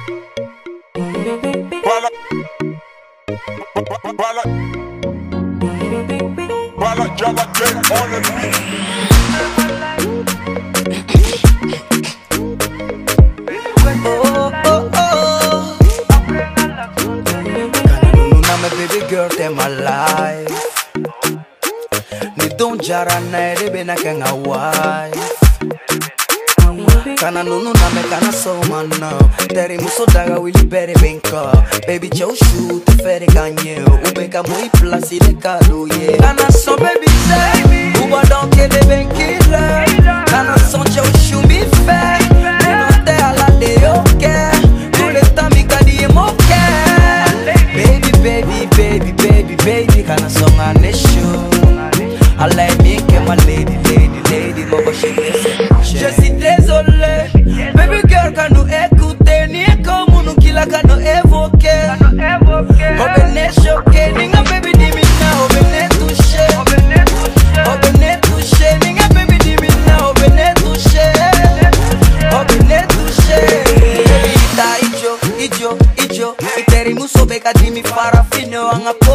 Baby girl, they're my life. Ni don't jara na ere na kenga wife. Kana nunu na me kana so man now. Teri muso daga willy bere benka. Baby chow shoot fere kanye. Ubeka mui plasi de kado ye. Kana so baby say uba don't get the benkila. Kana so chow shoot mi fe. Uno te ala de okay. Tule tami kadi moke. Baby, baby, baby, baby, baby, kana song on the show. I like me, my lady, lady, lady, mama, she je suis désolé, baby girl, quand nous écouter, ni comme nous qui la quand nous évoquer. On venait choquer, ninga baby, dis-moi now, on venait toucher. On venait toucher, ninga baby, dis-moi now, on venait toucher. On venait toucher. Baby, ita ijo, iteri muso beka di mi farafino anga po.